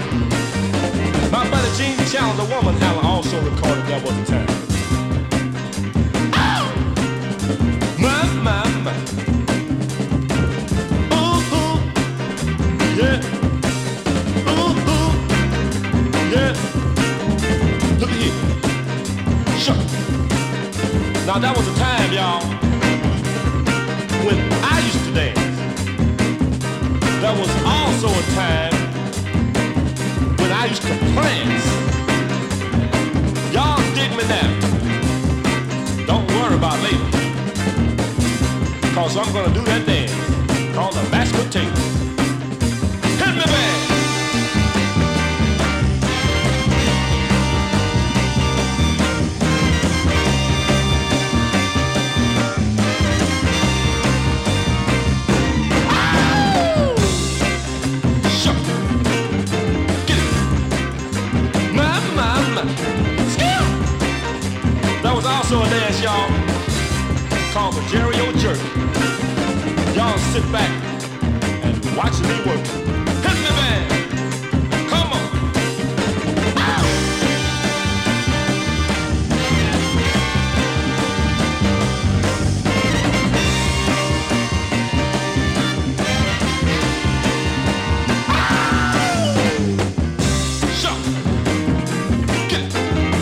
My buddy Gene Challenge, the woman Alan also recorded There Was a Time. Oh! My. Ooh, ooh, yeah. Ooh, ooh, yeah. Look at here. Sure. Now that was a time, y'all, when I used to dance. There was also a time when I used to prance. Y'all dig me now. Don't worry about later. Cause I'm gonna do that dance called the mashed potato. Hit me, man! That was also a dance, y'all, called the Jerry-O Jerk. Y'all sit back and watch me work. Hit me, man! Come on! Ow! Sure! Get it!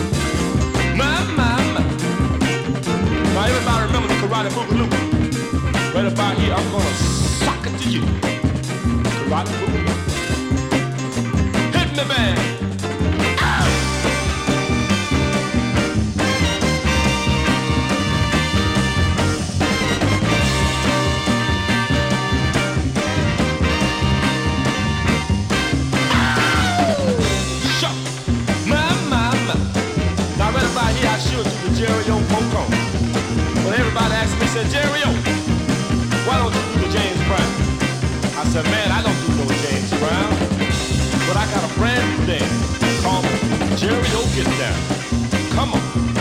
Now everybody remember the Karate Boogaloo. Right about here, I'm gonna sock it to you. Karate Boogaloo. Hit me, man. Ow! Sure. My. Now right about here, I should do the Jerry-O Pocon. When everybody asked me, said, Jerry-O, why don't you do the James Brown? I said, man, I don't do no James Brown, but I got a brand new dance called Jerry-O Get Down. Come on.